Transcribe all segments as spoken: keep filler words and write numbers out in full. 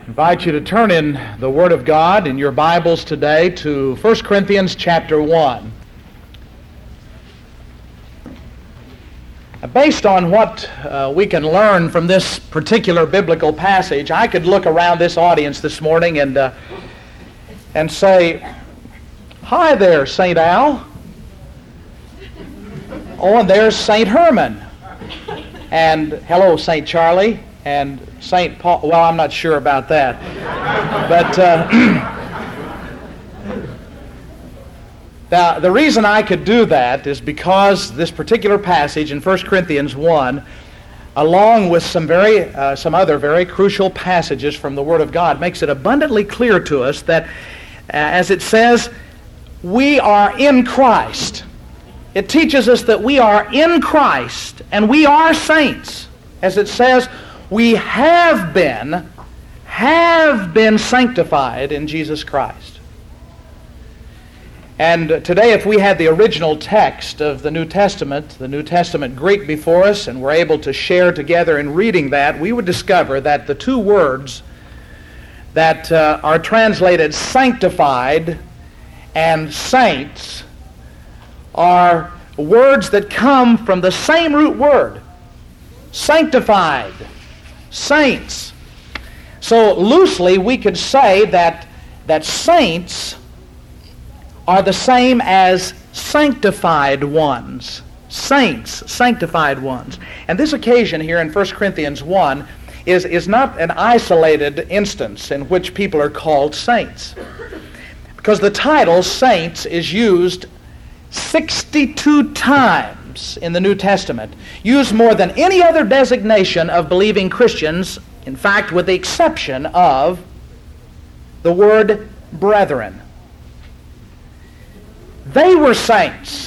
I invite you to turn in the Word of God in your Bibles today to First Corinthians chapter one. Based on what uh, we can learn from this particular biblical passage, I could look around this audience this morning and uh, and say, "Hi there, Saint Al." Oh, and there's Saint Herman. And hello, Saint Charlie. And Saint Paul. Well, I'm not sure about that. But uh, now, the reason I could do that is because this particular passage in First Corinthians one, along with some very, uh, some other very crucial passages from the Word of God, makes it abundantly clear to us that, uh, as it says, we are in Christ. It teaches us that we are in Christ and we are saints. As it says, we have been, have been sanctified in Jesus Christ. And today, if we had the original text of the New Testament, the New Testament Greek before us, and we're able to share together in reading that, we would discover that the two words that uh, are translated sanctified and saints are words that come from the same root word, sanctified, saints. So loosely we could say that, that saints are the same as sanctified ones. Saints, sanctified ones. And this occasion here in First Corinthians one is, is not an isolated instance in which people are called saints. Because the title saints is used sixty-two times in the New Testament, used more than any other designation of believing Christians, in fact, with the exception of the word brethren. They were saints.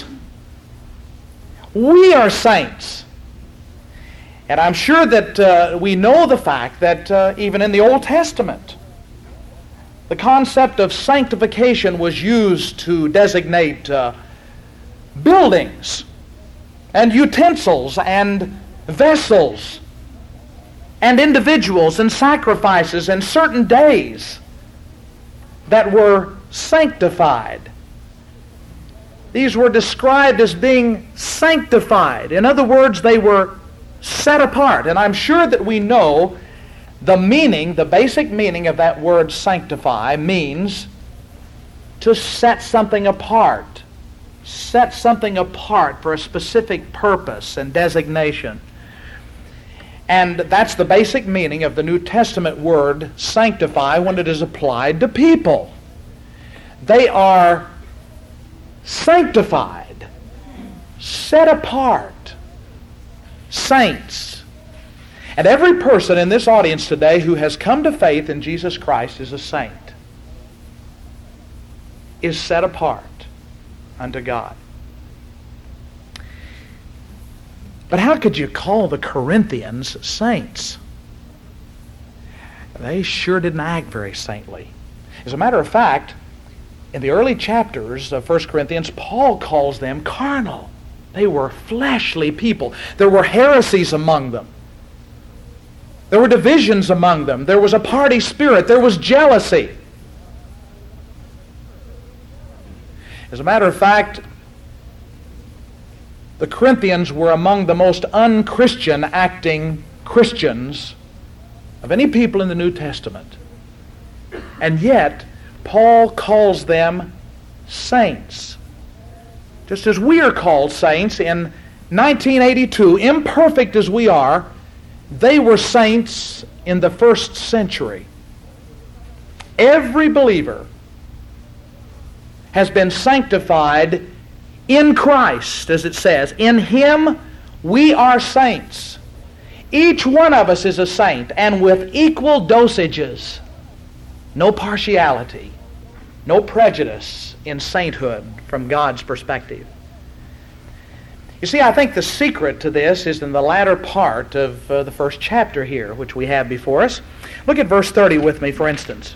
We are saints. And I'm sure that uh, we know the fact that uh, even in the Old Testament, the concept of sanctification was used to designate uh, buildings and utensils and vessels and individuals and sacrifices and certain days that were sanctified. These were described as being sanctified. In other words, they were set apart. And I'm sure that we know the meaning, the basic meaning of that word sanctify means to set something apart. Set something apart for a specific purpose and designation. And that's the basic meaning of the New Testament word sanctify when it is applied to people. They are sanctified, set apart, saints. And every person in this audience today who has come to faith in Jesus Christ is a saint, is set apart unto God. But how could you call the Corinthians saints? They sure didn't act very saintly. As a matter of fact, in the early chapters of First Corinthians, Paul calls them carnal. They were fleshly people. There were heresies among them. There were divisions among them. There was a party spirit. There was jealousy. As a matter of fact, the Corinthians were among the most unchristian acting Christians of any people in the New Testament. And yet, Paul calls them saints. Just as we are called saints in nineteen eighty-two, imperfect as we are, they were saints in the first century. Every believer has been sanctified in Christ, as it says. In Him we are saints. Each one of us is a saint, and with equal dosages. No partiality, no prejudice in sainthood from God's perspective. You see, I think the secret to this is in the latter part of uh, the first chapter here, which we have before us. Look at verse thirty with me, for instance.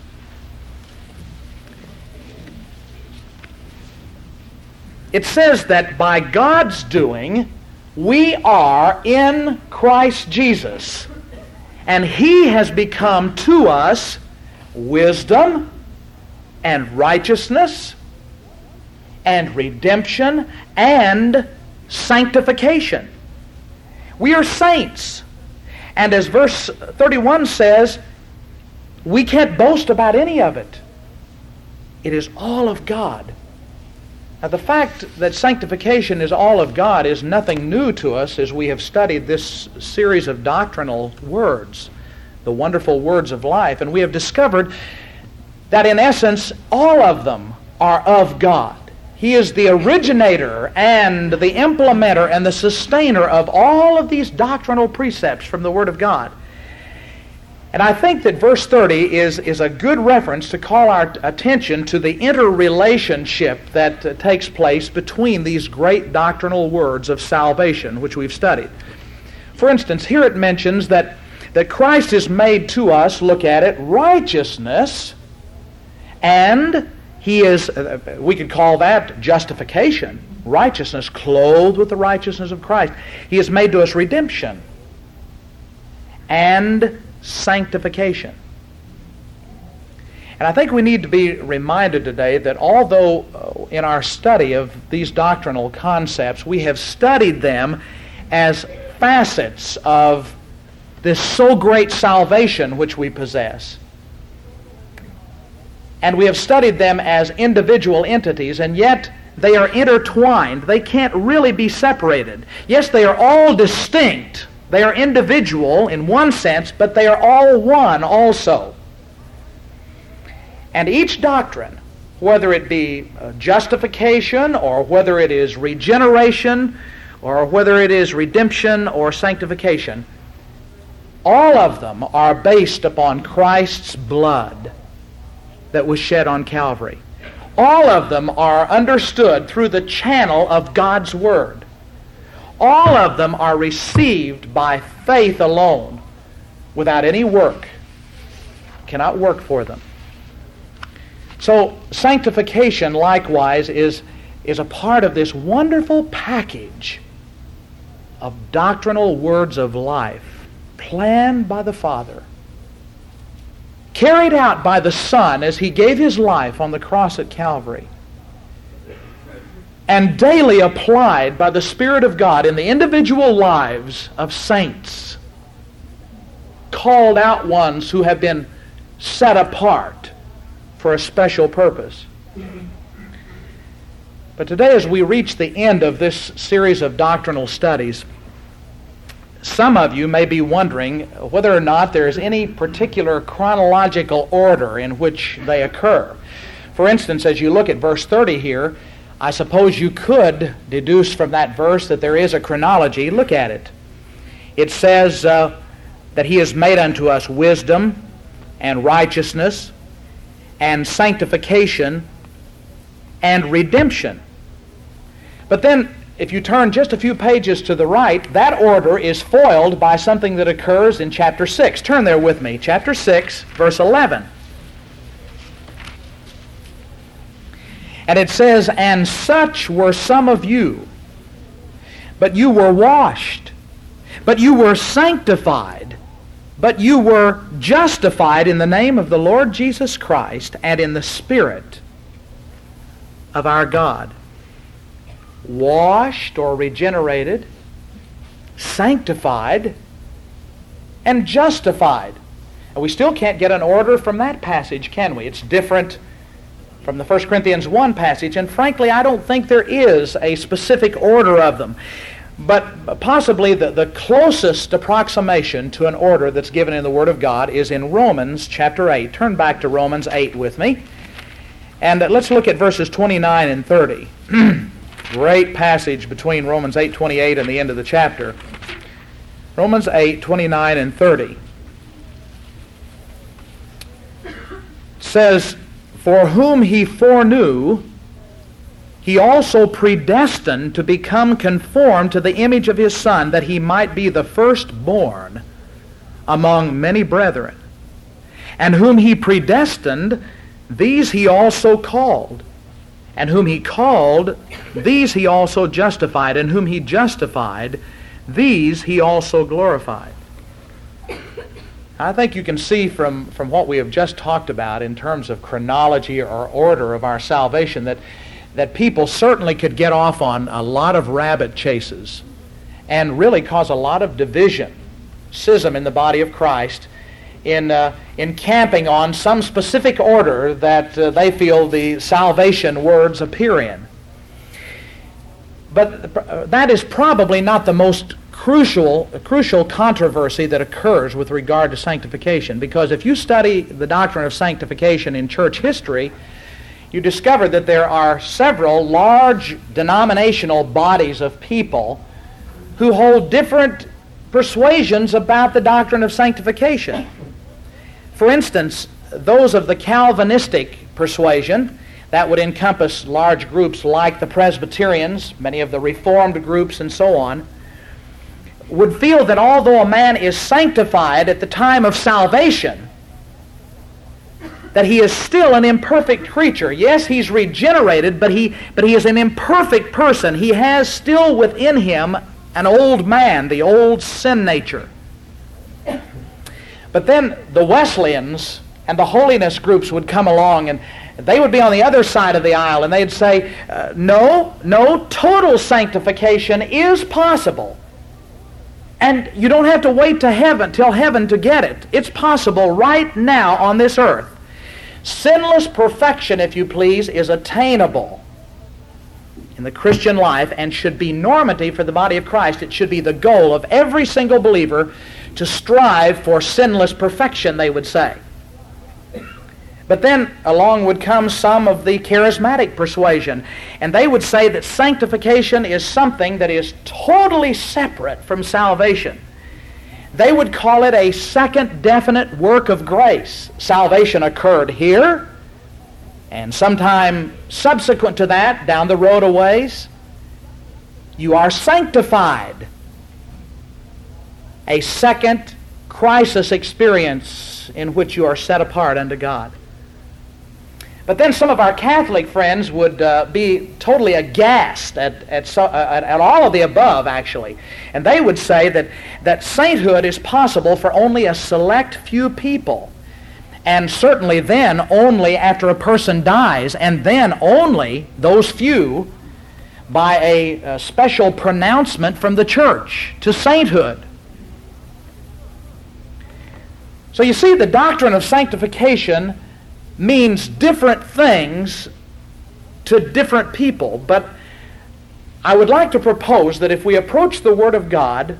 It says that by God's doing, we are in Christ Jesus, and He has become to us wisdom and righteousness and redemption and sanctification. We are saints. And as verse thirty-one says, we can't boast about any of it. It is all of God. Now, the fact that sanctification is all of God is nothing new to us as we have studied this series of doctrinal words, the wonderful words of life. And we have discovered that in essence, all of them are of God. He is the originator and the implementer and the sustainer of all of these doctrinal precepts from the Word of God. And I think that verse thirty is, is a good reference to call our attention to the interrelationship that uh, takes place between these great doctrinal words of salvation, which we've studied. For instance, here it mentions that, that Christ is made to us, look at it, righteousness, and He is, uh, we could call that justification, righteousness, clothed with the righteousness of Christ. He is made to us redemption and sanctification. And I think we need to be reminded today that although uh, in our study of these doctrinal concepts, we have studied them as facets of this so great salvation which we possess, and we have studied them as individual entities, and yet they are intertwined. They can't really be separated. Yes, they are all distinct. They are individual in one sense, but they are all one also. And each doctrine, whether it be justification or whether it is regeneration or whether it is redemption or sanctification, all of them are based upon Christ's blood that was shed on Calvary. All of them are understood through the channel of God's Word. All of them are received by faith alone, without any work. Cannot work for them. So sanctification, likewise, is, is a part of this wonderful package of doctrinal words of life, planned by the Father, carried out by the Son as He gave His life on the cross at Calvary, and daily applied by the Spirit of God in the individual lives of saints, called out ones who have been set apart for a special purpose. But today, as we reach the end of this series of doctrinal studies, some of you may be wondering whether or not there is any particular chronological order in which they occur. For instance, as you look at verse thirty here, I suppose you could deduce from that verse that there is a chronology. Look at it. It says uh, that He has made unto us wisdom and righteousness and sanctification and redemption. But then, if you turn just a few pages to the right, that order is foiled by something that occurs in chapter six. Turn there with me. Chapter six, verse eleven. And it says, "And such were some of you, but you were washed, but you were sanctified, but you were justified in the name of the Lord Jesus Christ and in the Spirit of our God." Washed or regenerated, sanctified, and justified. And we still can't get an order from that passage, can we? It's different from the First Corinthians one passage, and frankly, I don't think there is a specific order of them. But possibly the, the closest approximation to an order that's given in the Word of God is in Romans chapter eight. Turn back to Romans eight with me. And let's look at verses twenty-nine and thirty. Great passage between Romans eight twenty-eight and the end of the chapter. Romans eight twenty-nine and thirty. It says, "For whom He foreknew, He also predestined to become conformed to the image of His Son, that He might be the firstborn among many brethren. And whom He predestined, these He also called. And whom He called, these He also justified. And whom He justified, these He also glorified." I think you can see from, from what we have just talked about in terms of chronology or order of our salvation that, that people certainly could get off on a lot of rabbit chases and really cause a lot of division, schism in the body of Christ in, uh, in camping on some specific order that uh, they feel the salvation words appear in. But that is probably not the most crucial, crucial controversy that occurs with regard to sanctification, because if you study the doctrine of sanctification in church history, you discover that there are several large denominational bodies of people who hold different persuasions about the doctrine of sanctification. For instance, those of the Calvinistic persuasion, that would encompass large groups like the Presbyterians, many of the Reformed groups, and so on, would feel that although a man is sanctified at the time of salvation, that he is still an imperfect creature. Yes, he's regenerated, but he, but he is an imperfect person. He has still within him an old man, the old sin nature. But then the Wesleyans and the holiness groups would come along, and they would be on the other side of the aisle, and they'd say, uh, no, no, total sanctification is possible. And you don't have to wait to heaven, till heaven to get it. It's possible right now on this earth. Sinless perfection, if you please, is attainable in the Christian life and should be normative for the body of Christ. It should be the goal of every single believer to strive for sinless perfection, they would say. But then along would come some of the charismatic persuasion, and they would say that sanctification is something that is totally separate from salvation. They would call it a second definite work of grace. Salvation occurred here, and sometime subsequent to that, down the road a ways, you are sanctified. A second crisis experience in which you are set apart unto God. But then some of our Catholic friends would uh, be totally aghast at, at, so, uh, at, at all of the above, actually. And they would say that, that sainthood is possible for only a select few people. And certainly then only after a person dies, and then only those few by a, a special pronouncement from the church to sainthood. So you see, the doctrine of sanctification means different things to different people, but I would like to propose that if we approach the Word of God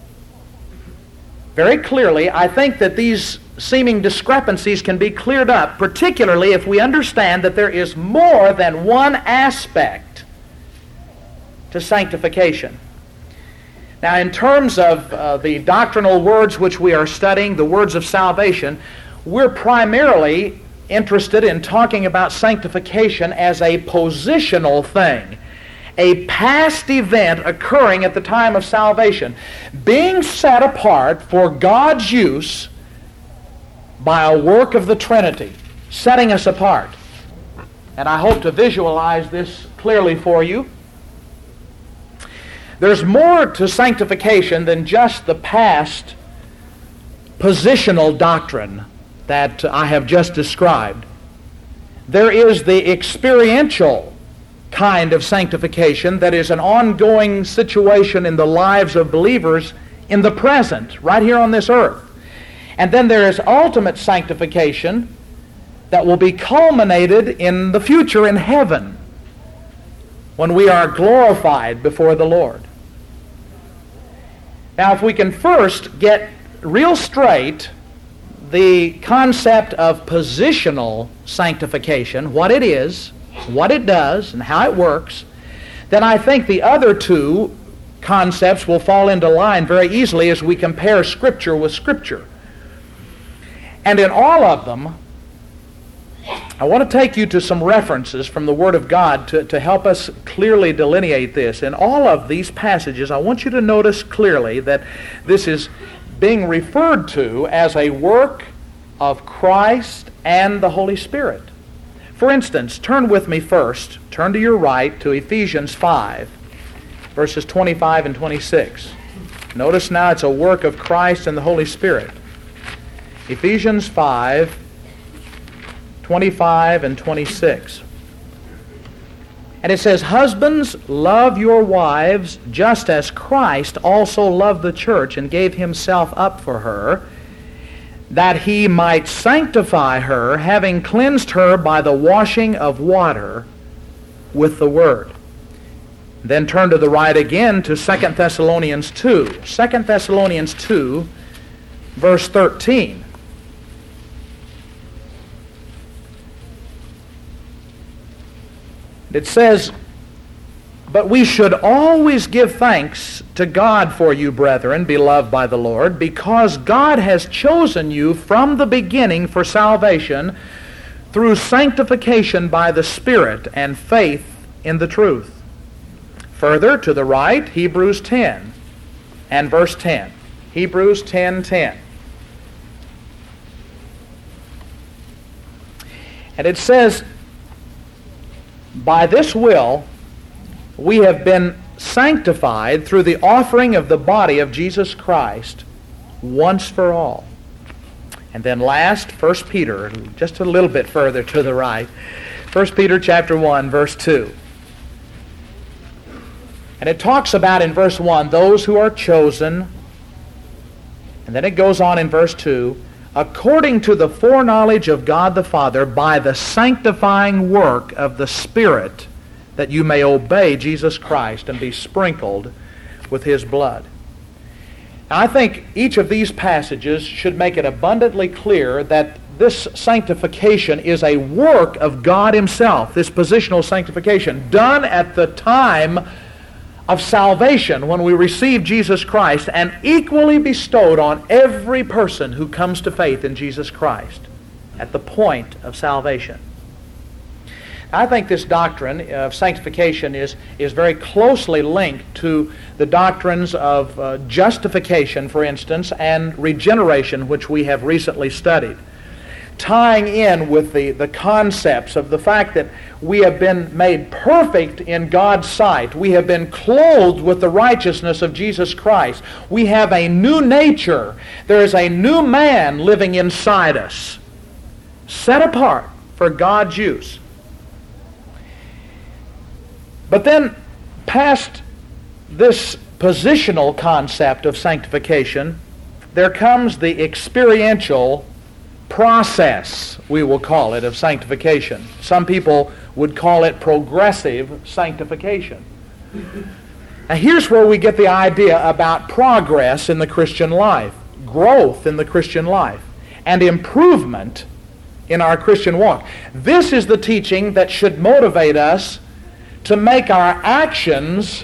very clearly, I think that these seeming discrepancies can be cleared up, particularly if we understand that there is more than one aspect to sanctification. Now, in terms of uh, the doctrinal words which we are studying, the words of salvation, we're primarily interested in talking about sanctification as a positional thing, a past event occurring at the time of salvation, being set apart for God's use by a work of the Trinity, setting us apart. And I hope to visualize this clearly for you. There's more to sanctification than just the past positional doctrine that I have just described. There is the experiential kind of sanctification that is an ongoing situation in the lives of believers in the present, right here on this earth. And then there is ultimate sanctification that will be culminated in the future in heaven when we are glorified before the Lord. Now, if we can first get real straight the concept of positional sanctification, what it is, what it does, and how it works, then I think the other two concepts will fall into line very easily as we compare Scripture with Scripture. And in all of them, I want to take you to some references from the Word of God to, to help us clearly delineate this. In all of these passages, I want you to notice clearly that this is being referred to as a work of Christ and the Holy Spirit. For instance, turn with me first, turn to your right to Ephesians five, verses twenty-five and twenty-six. Notice now it's a work of Christ and the Holy Spirit. Ephesians five, twenty-five and twenty-six. And it says, "Husbands, love your wives just as Christ also loved the church and gave himself up for her, that he might sanctify her, having cleansed her by the washing of water with the word." Then turn to the right again to Second Thessalonians two. Second Thessalonians two, verse thirteen. It says, "But we should always give thanks to God for you, brethren, beloved by the Lord, because God has chosen you from the beginning for salvation through sanctification by the Spirit and faith in the truth." Further to the right, Hebrews ten and verse ten. Hebrews ten ten. And it says, "By this will we have been sanctified through the offering of the body of Jesus Christ once for all." And then last, First Peter, just a little bit further to the right. First Peter chapter one, verse two. And it talks about in verse one, those who are chosen. And then it goes on in verse two, "according to the foreknowledge of God the Father, by the sanctifying work of the Spirit, that you may obey Jesus Christ and be sprinkled with his blood." Now, I think each of these passages should make it abundantly clear that this sanctification is a work of God himself, this positional sanctification, done at the time of salvation when we receive Jesus Christ, and equally bestowed on every person who comes to faith in Jesus Christ at the point of salvation. I think this doctrine of sanctification is, is very closely linked to the doctrines of uh, justification, for instance, and regeneration, which we have recently studied, tying in with the, the concepts of the fact that we have been made perfect in God's sight. We have been clothed with the righteousness of Jesus Christ. We have a new nature. There is a new man living inside us, set apart for God's use. But then, past this positional concept of sanctification, there comes the experiential process, we will call it, of sanctification. Some people would call it progressive sanctification. Now here's where we get the idea about progress in the Christian life, growth in the Christian life, and improvement in our Christian walk. This is the teaching that should motivate us to make our actions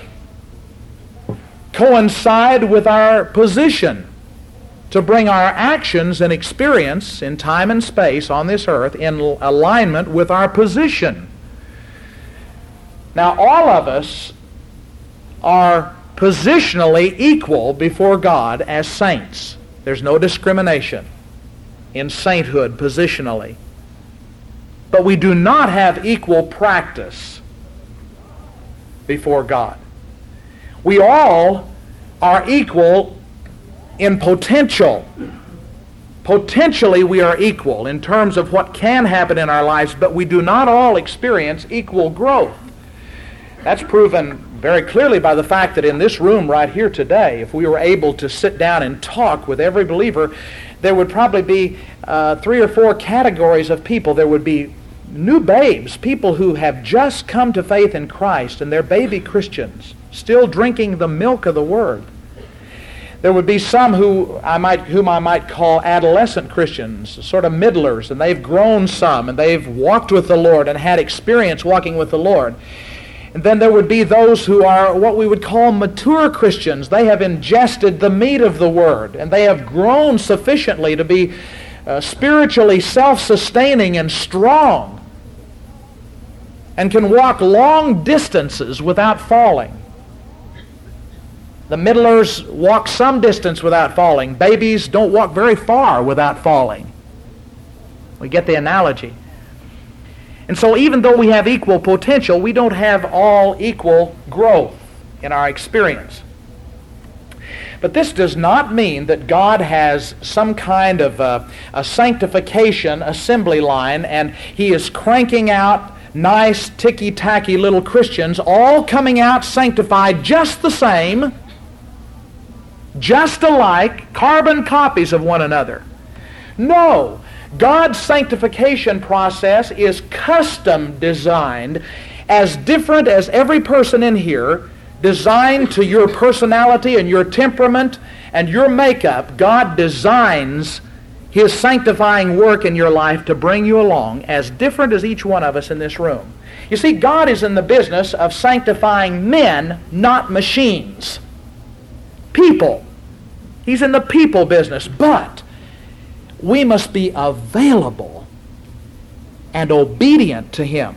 coincide with our position, to bring our actions and experience in time and space on this earth in alignment with our position. Now, all of us are positionally equal before God as saints. There's no discrimination in sainthood positionally. But we do not have equal practice before God. We all are equal in potential. Potentially we are equal in terms of what can happen in our lives, but we do not all experience equal growth. That's proven very clearly by the fact that in this room right here today, if we were able to sit down and talk with every believer, there would probably be uh, three or four categories of people. There would be new babes, people who have just come to faith in Christ, and they're baby Christians, still drinking the milk of the Word. There would be some who I might, whom I might call adolescent Christians, sort of middlers, and they've grown some, and they've walked with the Lord and had experience walking with the Lord. And then there would be those who are what we would call mature Christians. They have ingested the meat of the Word, and they have grown sufficiently to be uh, spiritually self-sustaining and strong, and can walk long distances without falling. The middlers walk some distance without falling. Babies don't walk very far without falling. We get the analogy. And so even though we have equal potential, we don't have all equal growth in our experience. But this does not mean that God has some kind of a, a sanctification assembly line and He is cranking out nice, ticky-tacky little Christians all coming out sanctified just the same, just alike, carbon copies of one another. No. God's sanctification process is custom designed, as different as every person in here, designed to your personality and your temperament and your makeup. God designs His sanctifying work in your life to bring you along, as different as each one of us in this room. You see, God is in the business of sanctifying men, not machines. People. He's in the people business, but we must be available and obedient to Him.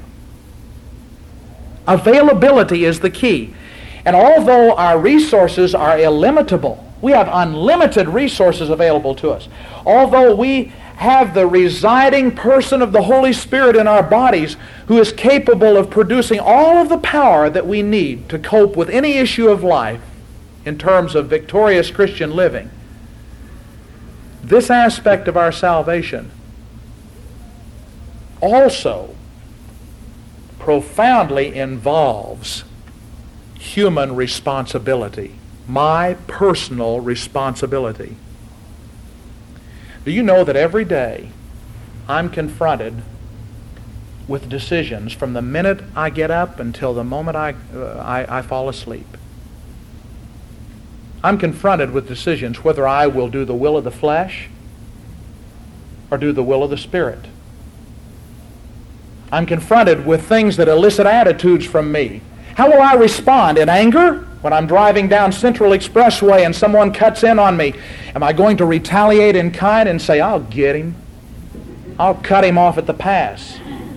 Availability is the key. And although our resources are illimitable, we have unlimited resources available to us. Although we have the residing person of the Holy Spirit in our bodies who is capable of producing all of the power that we need to cope with any issue of life in terms of victorious Christian living, this aspect of our salvation also profoundly involves human responsibility, my personal responsibility. Do you know that every day I'm confronted with decisions from the minute I get up until the moment I, uh, I, I fall asleep? I'm confronted with decisions whether I will do the will of the flesh or do the will of the Spirit. I'm confronted with things that elicit attitudes from me. How will I respond? In anger? When I'm driving down Central Expressway and someone cuts in on me, am I going to retaliate in kind and say, I'll get him. I'll cut him off at the pass.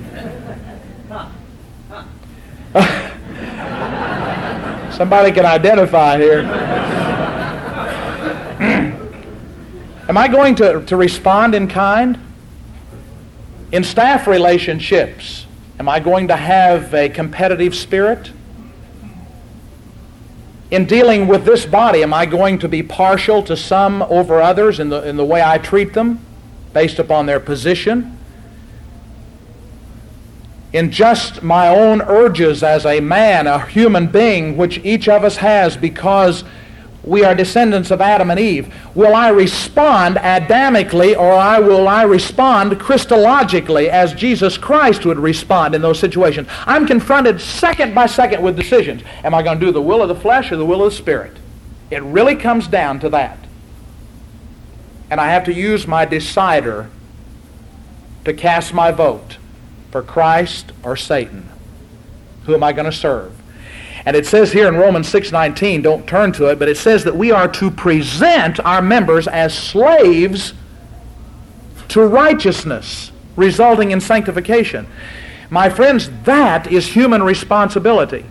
Somebody can identify here. Am I going to, to respond in kind? In staff relationships, am I going to have a competitive spirit? In dealing with this body, am I going to be partial to some over others in the, in the way I treat them, based upon their position? In just my own urges as a man, a human being, which each of us has because we are descendants of Adam and Eve, will I respond Adamically, or I will I respond Christologically as Jesus Christ would respond in those situations? I'm confronted second by second with decisions. Am I going to do the will of the flesh or the will of the Spirit? It really comes down to that. And I have to use my decider to cast my vote for Christ or Satan. Who am I going to serve? And it says here in Romans six nineteen, don't turn to it, but it says that we are to present our members as slaves to righteousness, resulting in sanctification. My friends, that is human responsibility.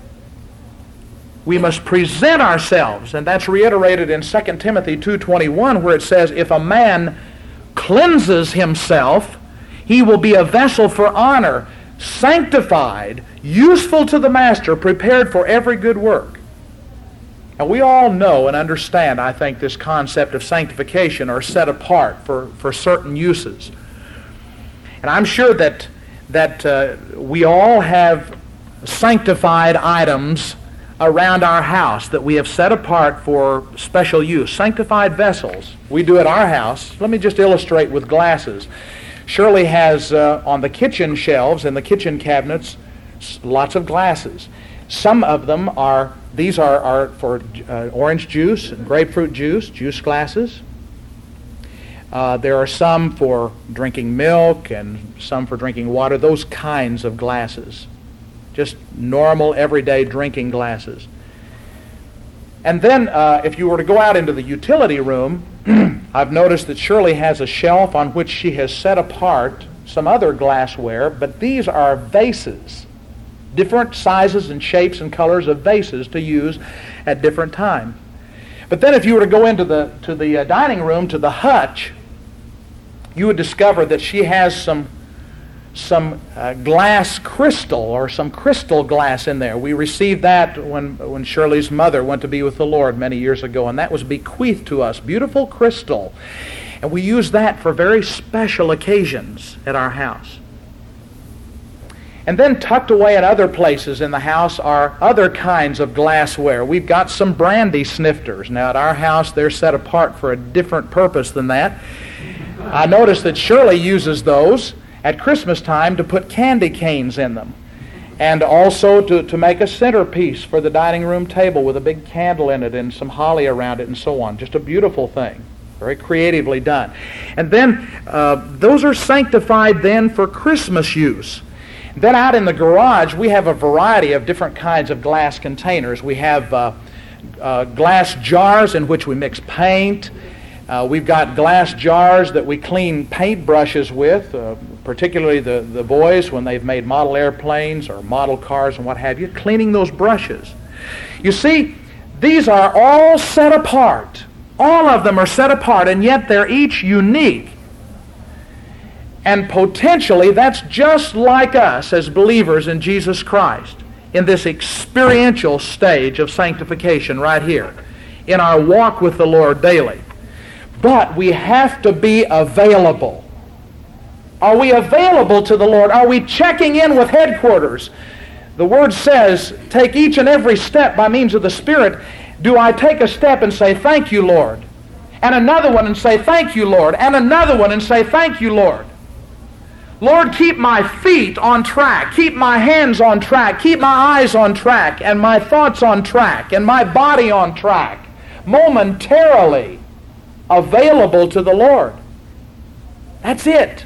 We must present ourselves, and that's reiterated in Second Timothy two twenty-one, where it says, if a man cleanses himself, he will be a vessel for honor, sanctified, useful to the master, prepared for every good work. Now we all know and understand, I think, this concept of sanctification, or set apart for, for certain uses. And I'm sure that, that uh, we all have sanctified items around our house that we have set apart for special use. Sanctified vessels. We do at our house. Let me just illustrate with glasses. Shirley has uh, on the kitchen shelves and the kitchen cabinets lots of glasses. Some of them are, these are, are for uh, orange juice and grapefruit juice, juice glasses. Uh, there are some for drinking milk and some for drinking water, those kinds of glasses. Just normal, everyday drinking glasses. And then uh, if you were to go out into the utility room, I've noticed that Shirley has a shelf on which she has set apart some other glassware, but these are vases. Different sizes and shapes and colors of vases to use at different times. But then if you were to go into the, to the uh, dining room, to the hutch, you would discover that she has some some uh, glass crystal or some crystal glass in there. We received that when, when Shirley's mother went to be with the Lord many years ago, and that was bequeathed to us. Beautiful crystal. And we use that for very special occasions at our house. And then tucked away in other places in the house are other kinds of glassware. We've got some brandy snifters. Now at our house they're set apart for a different purpose than that. I noticed that Shirley uses those at Christmas time to put candy canes in them, and also to, to make a centerpiece for the dining room table with a big candle in it and some holly around it and so on. Just a beautiful thing. Very creatively done. And then uh, those are sanctified then for Christmas use. Then out in the garage we have a variety of different kinds of glass containers. We have uh, uh, glass jars in which we mix paint. Uh, we've got glass jars that we clean paint brushes with, uh, particularly the, the boys when they've made model airplanes or model cars and what have you, cleaning those brushes. You see, these are all set apart. All of them are set apart, and yet they're each unique. And potentially that's just like us as believers in Jesus Christ in this experiential stage of sanctification right here in our walk with the Lord daily. But we have to be available. Are we available to the Lord? Are we checking in with headquarters? The Word says, take each and every step by means of the Spirit. Do I take a step and say, thank you, Lord? And another one and say, thank you, Lord? And another one and say, thank you, Lord? Lord, keep my feet on track. Keep my hands on track. Keep my eyes on track. And my thoughts on track. And my body on track. Momentarily available to the Lord. That's it.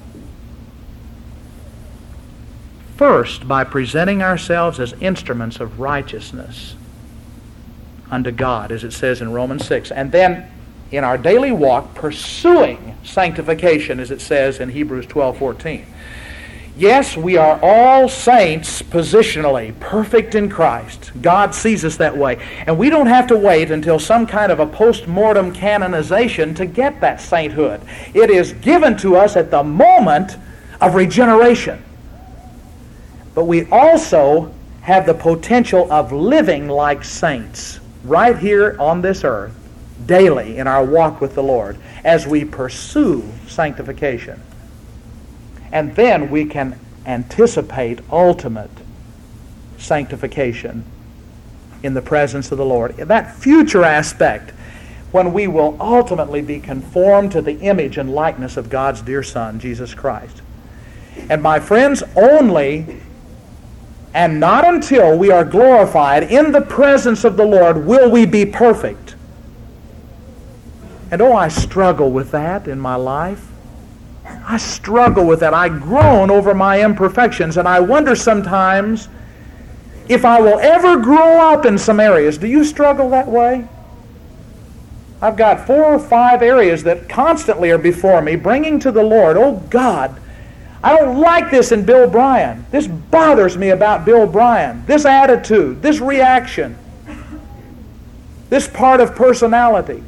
First, by presenting ourselves as instruments of righteousness unto God, as it says in Romans six. And then in our daily walk, pursuing sanctification, as it says in Hebrews twelve fourteen. Yes, we are all saints positionally, perfect in Christ. God sees us that way. And we don't have to wait until some kind of a post-mortem canonization to get that sainthood. It is given to us at the moment of regeneration. But we also have the potential of living like saints right here on this earth, daily in our walk with the Lord, as we pursue sanctification. And then we can anticipate ultimate sanctification in the presence of the Lord. That future aspect, when we will ultimately be conformed to the image and likeness of God's dear Son, Jesus Christ. And my friends, only and not until we are glorified in the presence of the Lord will we be perfect. And oh, I struggle with that in my life. I struggle with that. I groan over my imperfections, and I wonder sometimes if I will ever grow up in some areas. Do you struggle that way? I've got four or five areas that constantly are before me, bringing to the Lord, oh God, I don't like this in Bill Bryan. This bothers me about Bill Bryan. This attitude, this reaction, this part of personality.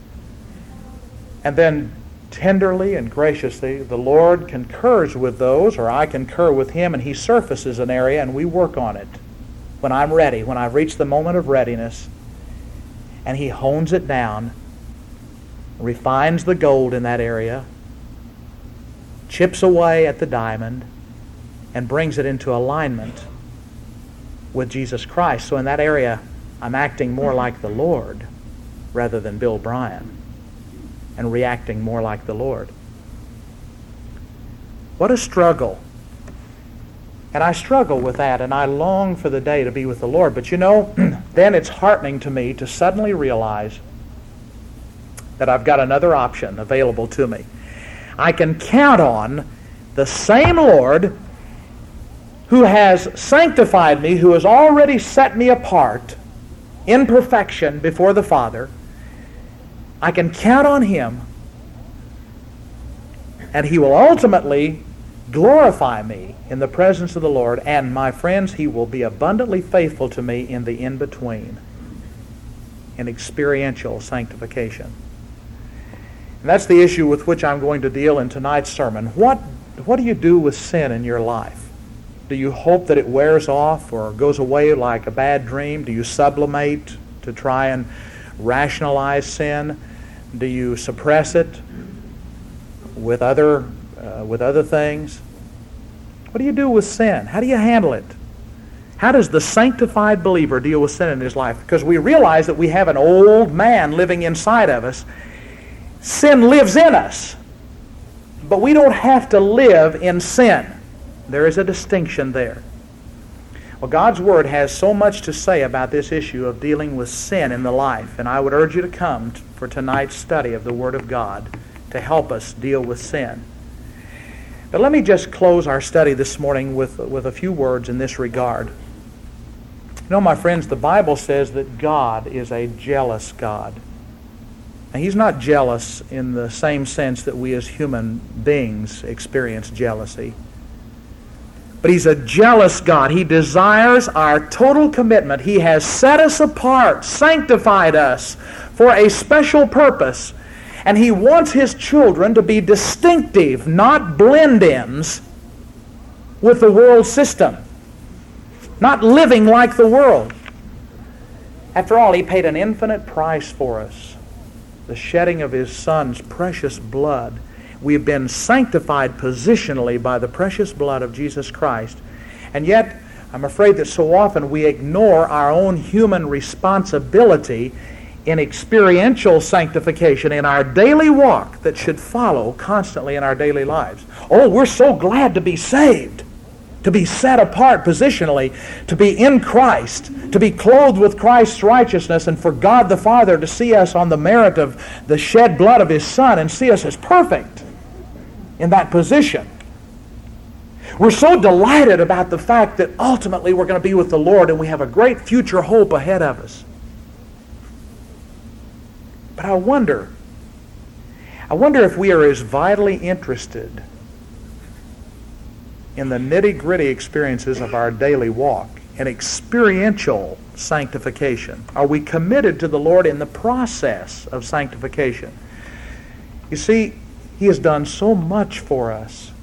And then tenderly and graciously, the Lord concurs with those, or I concur with Him, and He surfaces an area and we work on it. When I'm ready, when I've reached the moment of readiness, and He hones it down, refines the gold in that area, chips away at the diamond, and brings it into alignment with Jesus Christ. So in that area, I'm acting more like the Lord rather than Bill Bryan, and reacting more like the Lord. What a struggle. And I struggle with that, and I long for the day to be with the Lord. But you know, then it's heartening to me to suddenly realize that I've got another option available to me. I can count on the same Lord who has sanctified me, who has already set me apart in perfection before the Father. I can count on Him, and He will ultimately glorify me in the presence of the Lord, and my friends, He will be abundantly faithful to me in the in-between, in experiential sanctification. And that's the issue with which I'm going to deal in tonight's sermon. What what do you do with sin in your life? Do you hope that it wears off or goes away like a bad dream? Do you sublimate to try and rationalize sin? Do you suppress it with other uh, with other things? What do you do with sin? How do you handle it? How does the sanctified believer deal with sin in his life? Because we realize that we have an old man living inside of us. Sin lives in us, but we don't have to live in sin. There is a distinction there. Well, God's Word has so much to say about this issue of dealing with sin in the life, and I would urge you to come for tonight's study of the Word of God to help us deal with sin. But let me just close our study this morning with, with a few words in this regard. You know, my friends, the Bible says that God is a jealous God. Now, He's not jealous in the same sense that we as human beings experience jealousy. But He's a jealous God. He desires our total commitment. He has set us apart, sanctified us for a special purpose. And He wants His children to be distinctive, not blend-ins with the world system. Not living like the world. After all, He paid an infinite price for us. The shedding of His Son's precious blood. We've been sanctified positionally by the precious blood of Jesus Christ. And yet, I'm afraid that so often we ignore our own human responsibility in experiential sanctification in our daily walk that should follow constantly in our daily lives. Oh, we're so glad to be saved, to be set apart positionally, to be in Christ, to be clothed with Christ's righteousness, and for God the Father to see us on the merit of the shed blood of His Son and see us as perfect in that position. We're so delighted about the fact that ultimately we're going to be with the Lord and we have a great future hope ahead of us. But I wonder, I wonder if we are as vitally interested in the nitty-gritty experiences of our daily walk, in experiential sanctification. Are we committed to the Lord in the process of sanctification? You see, He has done so much for us.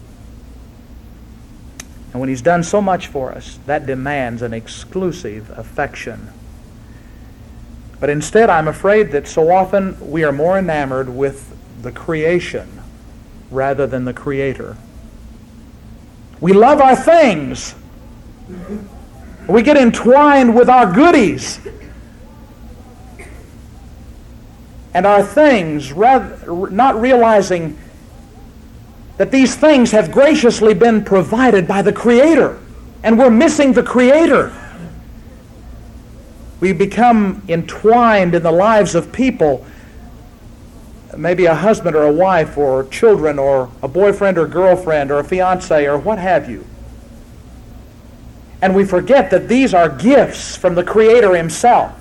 And when He's done so much for us, that demands an exclusive affection. But instead, I'm afraid that so often we are more enamored with the creation rather than the Creator. We love our things. We get entwined with our goodies. And our things, rather, not realizing that these things have graciously been provided by the Creator, and we're missing the Creator. We become entwined in the lives of people, maybe a husband or a wife or children or a boyfriend or girlfriend or a fiancé or what have you. And we forget that these are gifts from the Creator Himself.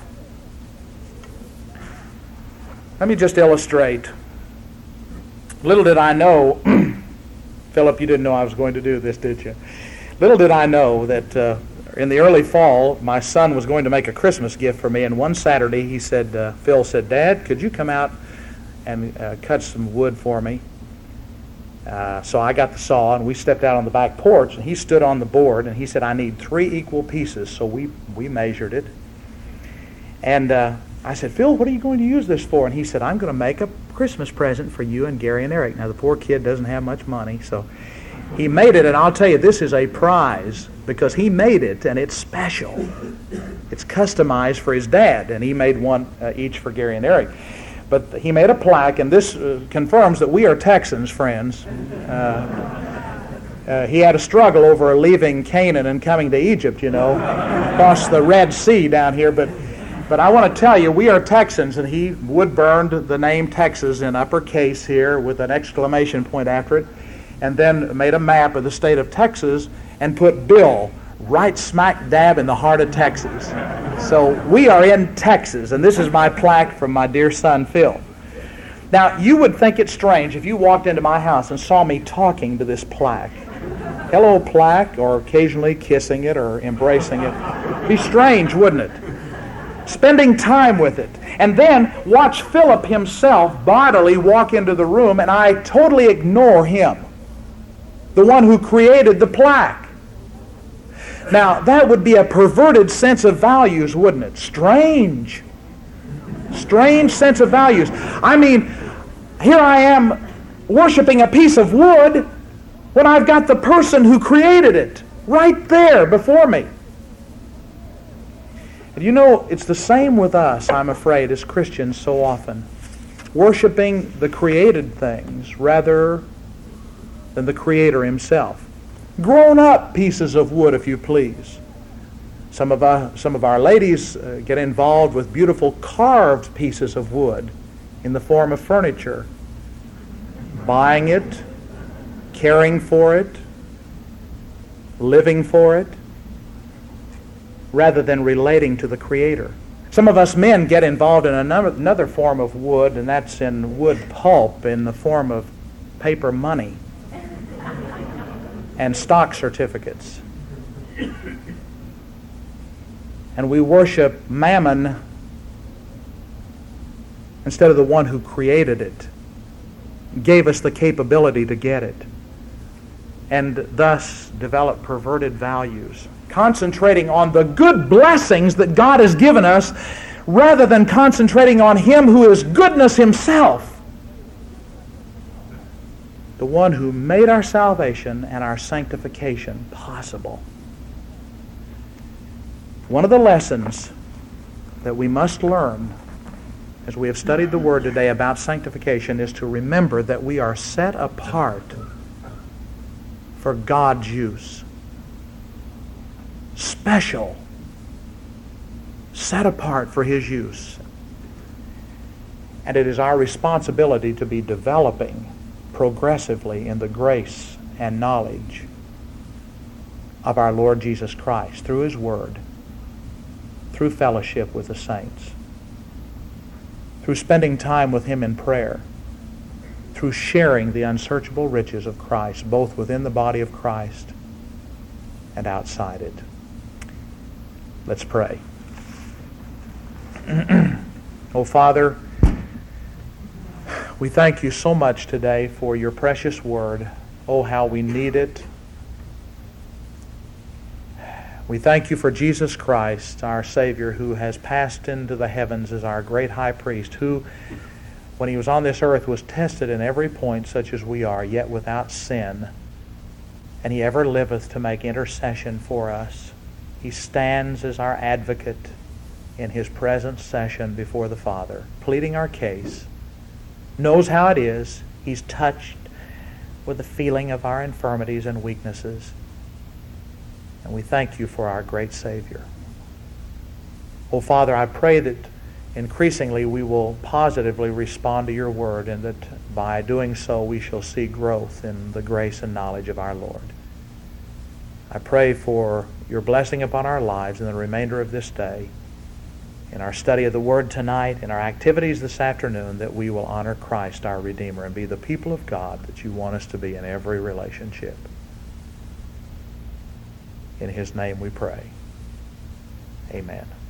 Let me just illustrate. Little did I know, Philip, you didn't know I was going to do this, did you? Little did I know that uh, in the early fall, my son was going to make a Christmas gift for me, and one Saturday he said, uh, Phil said, Dad, could you come out and uh, cut some wood for me? Uh, so I got the saw, and we stepped out on the back porch, and he stood on the board, and he said, I need three equal pieces. So we, we measured it. And uh, I said, Phil, what are you going to use this for? And he said, I'm going to make a Christmas present for you and Gary and Eric. Now, the poor kid doesn't have much money, so he made it, and I'll tell you, this is a prize because he made it, and it's special. It's customized for his dad, and he made one uh, each for Gary and Eric. But he made a plaque, and this uh, confirms that we are Texans, friends. Uh, uh, he had a struggle over leaving Canaan and coming to Egypt, you know, across the Red Sea down here. But but I want to tell you, we are Texans, and he wood-burned the name Texas in uppercase here with an exclamation point after it, and then made a map of the state of Texas and put Bill right smack dab in the heart of Texas. So we are in Texas, and this is my plaque from my dear son Phil. Now, you would think it strange if you walked into my house and saw me talking to this plaque. Hello, plaque, or occasionally kissing it or embracing it. It'd be strange, wouldn't it? Spending time with it. And then watch Philip himself bodily walk into the room, and I totally ignore him. The one who created the plaque. Now, that would be a perverted sense of values, wouldn't it? Strange. Strange sense of values. I mean, here I am worshiping a piece of wood when I've got the person who created it right there before me. And you know, it's the same with us, I'm afraid, as Christians so often. Worshiping the created things rather than the Creator Himself. Grown-up pieces of wood, if you please. Some of our, some of our ladies uh, get involved with beautiful carved pieces of wood in the form of furniture. Buying it, caring for it, living for it, rather than relating to the Creator. Some of us men get involved in another, another form of wood, and that's in wood pulp in the form of paper money and stock certificates. And we worship mammon instead of the one who created it, gave us the capability to get it, and thus develop perverted values, concentrating on the good blessings that God has given us rather than concentrating on Him who is goodness Himself, the one who made our salvation and our sanctification possible. One of the lessons that we must learn as we have studied the Word today about sanctification is to remember that we are set apart for God's use. Special. Set apart for His use. And it is our responsibility to be developing progressively in the grace and knowledge of our Lord Jesus Christ through His Word, through fellowship with the saints, through spending time with Him in prayer, through sharing the unsearchable riches of Christ, both within the body of Christ and outside it. Let's pray. Oh, Father, we thank You so much today for Your precious Word. Oh, how we need it. We thank You for Jesus Christ, our Savior, who has passed into the heavens as our great high priest, who, when He was on this earth, was tested in every point such as we are, yet without sin. And He ever liveth to make intercession for us. He stands as our advocate in His present session before the Father, pleading our case, knows how it is. He's touched with the feeling of our infirmities and weaknesses. And we thank You for our great Savior. Oh, Father, I pray that increasingly we will positively respond to Your Word, and that by doing so we shall see growth in the grace and knowledge of our Lord. I pray for Your blessing upon our lives in the remainder of this day, in our study of the Word tonight, in our activities this afternoon, that we will honor Christ, our Redeemer, and be the people of God that You want us to be in every relationship. In His name we pray. Amen.